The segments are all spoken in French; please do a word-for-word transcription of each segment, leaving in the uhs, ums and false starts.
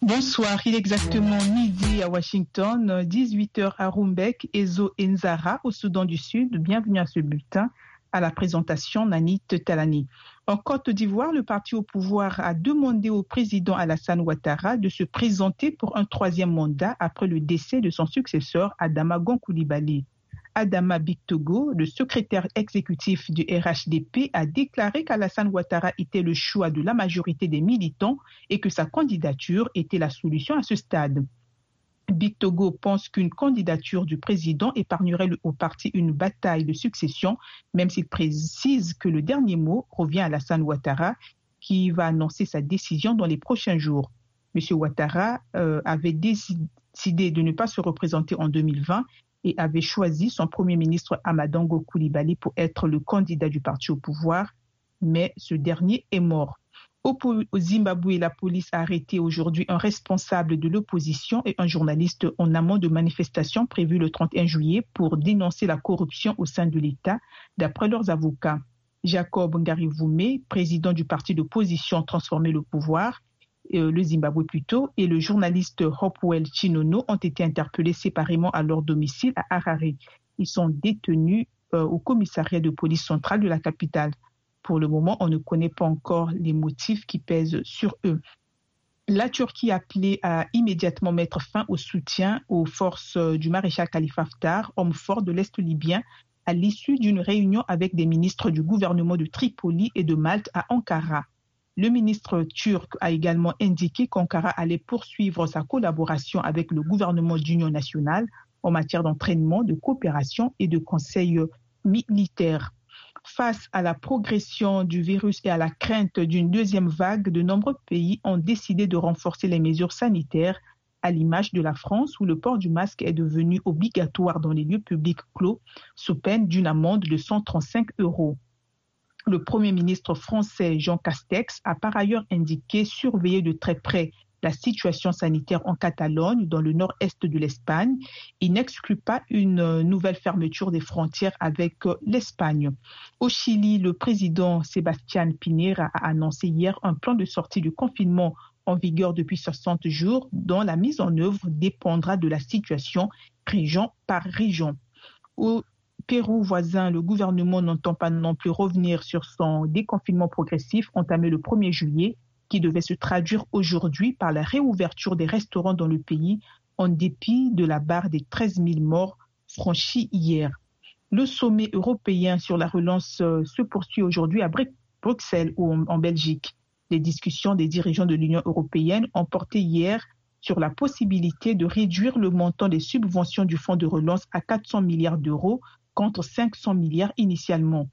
Bonsoir, il est exactement midi à Washington, dix-huit heures à Rumbek, Ezo et Nzara au Soudan du Sud. Bienvenue à ce bulletin. À la présentation, Nanit Talani. En Côte d'Ivoire, le parti au pouvoir a demandé au président Alassane Ouattara de se présenter pour un troisième mandat après le décès de son successeur Adama Gon Coulibaly. Adama Bictogo, le secrétaire exécutif du R H D P, a déclaré qu'Alassane Ouattara était le choix de la majorité des militants et que sa candidature était la solution à ce stade. Bictogo pense qu'une candidature du président épargnerait au parti une bataille de succession, même s'il précise que le dernier mot revient à Alassane Ouattara, qui va annoncer sa décision dans les prochains jours. M. Ouattara euh, avait décidé de ne pas se représenter en deux mille vingt et avait choisi son premier ministre Amadango Coulibaly pour être le candidat du parti au pouvoir, mais ce dernier est mort. Au Zimbabwe, la police a arrêté aujourd'hui un responsable de l'opposition et un journaliste en amont de manifestations prévues le trente et un juillet pour dénoncer la corruption au sein de l'État, d'après leurs avocats. Jacob Ngarivume, président du parti d'opposition Transformer le pouvoir, euh, le Zimbabwe plutôt, et le journaliste Hopewell Chinono ont été interpellés séparément à leur domicile à Harare. Ils sont détenus euh, au commissariat de police centrale de la capitale. Pour le moment, on ne connaît pas encore les motifs qui pèsent sur eux. La Turquie a appelé à immédiatement mettre fin au soutien aux forces du maréchal Khalifa Haftar, homme fort de l'Est libyen, à l'issue d'une réunion avec des ministres du gouvernement de Tripoli et de Malte à Ankara. Le ministre turc a également indiqué qu'Ankara allait poursuivre sa collaboration avec le gouvernement d'union nationale en matière d'entraînement, de coopération et de conseil militaire. Face à la progression du virus et à la crainte d'une deuxième vague, de nombreux pays ont décidé de renforcer les mesures sanitaires, à l'image de la France où le port du masque est devenu obligatoire dans les lieux publics clos sous peine d'une amende de cent trente-cinq euros. Le Premier ministre français Jean Castex a par ailleurs indiqué surveiller de très près la situation sanitaire en Catalogne, dans le nord-est de l'Espagne. Il n'exclut pas une nouvelle fermeture des frontières avec l'Espagne. Au Chili, le président Sébastien Piñera a annoncé hier un plan de sortie du confinement en vigueur depuis soixante jours, dont la mise en œuvre dépendra de la situation région par région. Au Pérou voisin, le gouvernement n'entend pas non plus revenir sur son déconfinement progressif entamé le premier juillet, qui devait se traduire aujourd'hui par la réouverture des restaurants dans le pays, en dépit de la barre des treize mille morts franchie hier. Le sommet européen sur la relance se poursuit aujourd'hui à Bruxelles ou en Belgique. Les discussions des dirigeants de l'Union européenne ont porté hier sur la possibilité de réduire le montant des subventions du fonds de relance à quatre cents milliards d'euros contre cinq cents milliards initialement.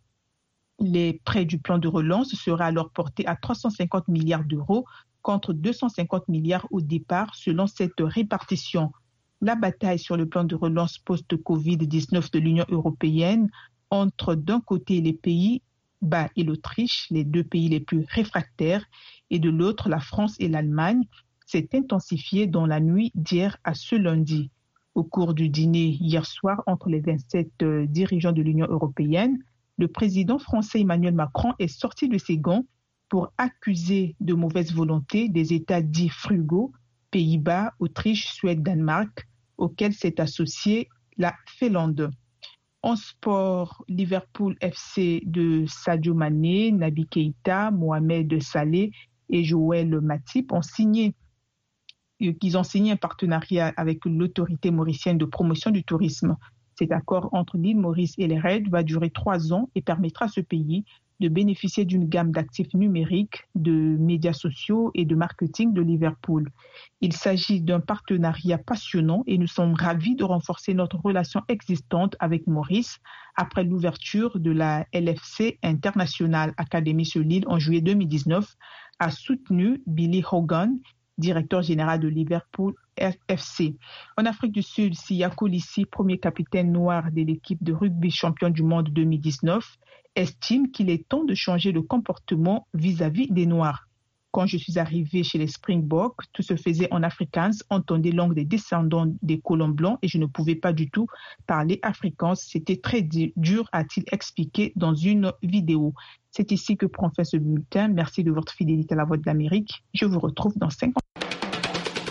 Les prêts du plan de relance seraient alors portés à trois cent cinquante milliards d'euros contre deux cent cinquante milliards au départ selon cette répartition. La bataille sur le plan de relance post-covid dix-neuf de l'Union européenne entre d'un côté les Pays-Bas et l'Autriche, les deux pays les plus réfractaires, et de l'autre la France et l'Allemagne, s'est intensifiée dans la nuit d'hier à ce lundi. Au cours du dîner hier soir entre les vingt-sept dirigeants de l'Union européenne, le président français Emmanuel Macron est sorti de ses gonds pour accuser de mauvaise volonté des États dits frugaux, Pays-Bas, Autriche, Suède, Danemark, auxquels s'est associée la Finlande. En sport, Liverpool F C de Sadio Mané, Naby Keïta, Mohamed Saleh et Joël Matip ont signé qu'ils ont signé un partenariat avec l'autorité mauricienne de promotion du tourisme. Cet accord entre l'île Maurice et les Reds va durer trois ans et permettra à ce pays de bénéficier d'une gamme d'actifs numériques, de médias sociaux et de marketing de Liverpool. Il s'agit d'un partenariat passionnant et nous sommes ravis de renforcer notre relation existante avec Maurice après l'ouverture de la L F C International Academy sur l'île en juillet deux mille dix-neuf, a soutenu Billy Hogan, directeur général de Liverpool F C. En Afrique du Sud, Siya Kolisi, premier capitaine noir de l'équipe de rugby champion du monde deux mille dix-neuf, estime qu'il est temps de changer de comportement vis-à-vis des Noirs. Quand je suis arrivé chez les Springboks, tout se faisait en afrikaans, entendait langue des descendants des colons blancs et je ne pouvais pas du tout parler afrikaans. C'était très dur, a-t-il expliqué dans une vidéo. C'est ici que prend fin ce bulletin. Merci de votre fidélité à la Voix de l'Amérique. Je vous retrouve dans cinq ans.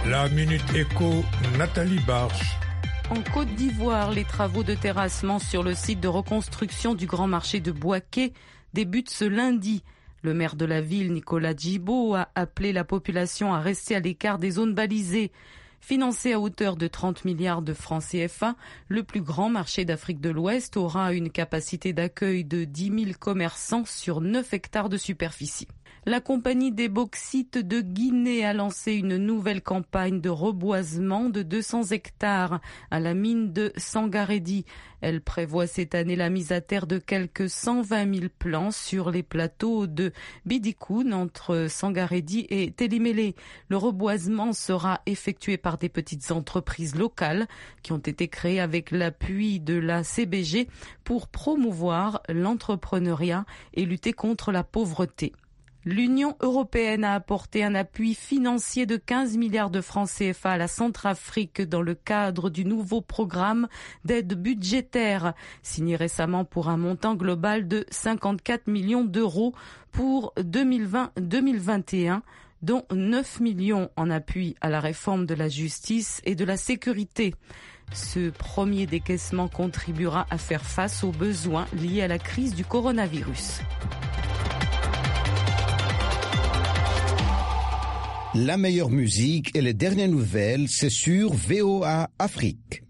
La Minute Éco, Nathalie Barche. En Côte d'Ivoire, les travaux de terrassement sur le site de reconstruction du grand marché de Bouaké débutent ce lundi. Le maire de la ville, Nicolas Djibo, a appelé la population à rester à l'écart des zones balisées. Financé à hauteur de trente milliards de francs C F A, le plus grand marché d'Afrique de l'Ouest aura une capacité d'accueil de dix mille commerçants sur neuf hectares de superficie. La compagnie des bauxites de Guinée a lancé une nouvelle campagne de reboisement de deux cents hectares à la mine de Sangarédi. Elle prévoit cette année la mise à terre de quelques cent vingt mille plants sur les plateaux de Bidikoun entre Sangarédi et Télimélé. Le reboisement sera effectué par des petites entreprises locales qui ont été créées avec l'appui de la C B G pour promouvoir l'entrepreneuriat et lutter contre la pauvreté. L'Union européenne a apporté un appui financier de quinze milliards de francs C F A à la Centrafrique dans le cadre du nouveau programme d'aide budgétaire, signé récemment pour un montant global de cinquante-quatre millions d'euros pour deux mille vingt deux mille vingt et un, dont neuf millions en appui à la réforme de la justice et de la sécurité. Ce premier décaissement contribuera à faire face aux besoins liés à la crise du coronavirus. La meilleure musique et les dernières nouvelles, c'est sur V O A Afrique.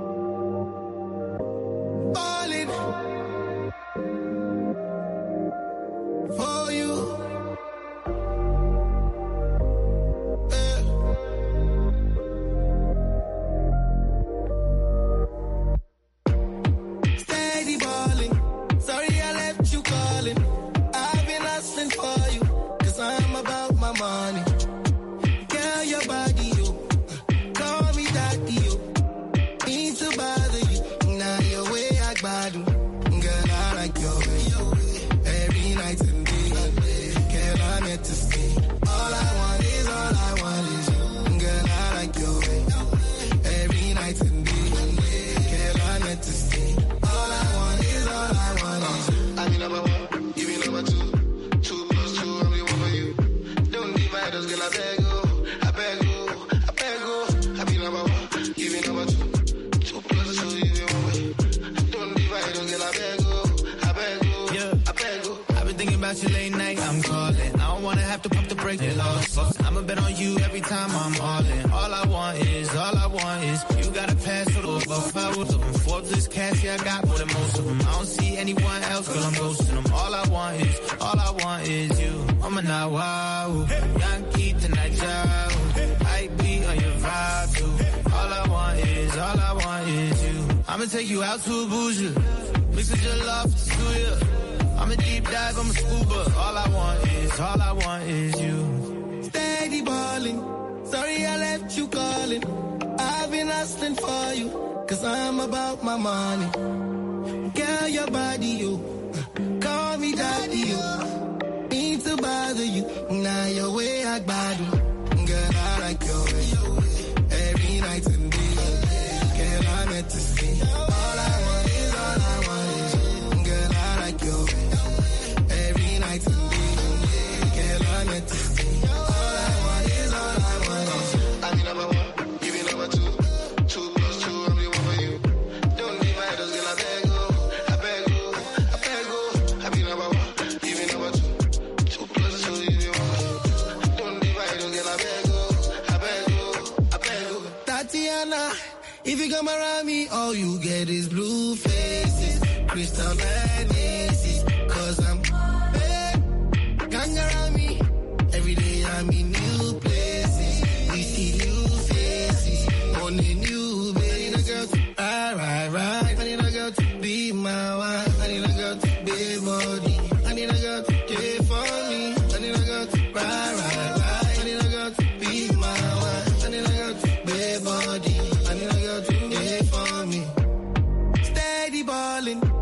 I'ma bet on you every time I'm all in. All I want is, all I want is you got a pass for the buff. I was looking for this cash, yeah, I got more than most of them. I don't see anyone else, girl, I'm ghosting them. All I want is, all I want is you. I'm a now wow, Yankee tonight, job. I be on your vibe too. All I want is, all I want is you. I'ma take you out to Abuja, mix with your love to Suya. I'm a deep dive, I'm a scuba. All I want is, all I want is you. Steady balling, sorry I left you calling. I've been hustling for you, cause I'm about my money. Girl, your body, you, call me daddy, you. Need to bother you, now your way I bad you. Girl, I like your way, every night and day. Girl, I'm meant to stay. All I want is, all I want is you. Girl, I like your way, every night and day. Girl, I'm meant to stay. If you come around me, all you get is blue faces, crystal madnesses, cause I'm bad. Gang around me, every day I'm in new places. We see new faces, on a new baby. I need a girl to ride, ride, ride. I need a girl to be my wife. I need a girl to be body. I need a girl to care for me. I need a girl to ride, ride, ride. I need a girl to be my wife. I need a girl to be body. Steady balling,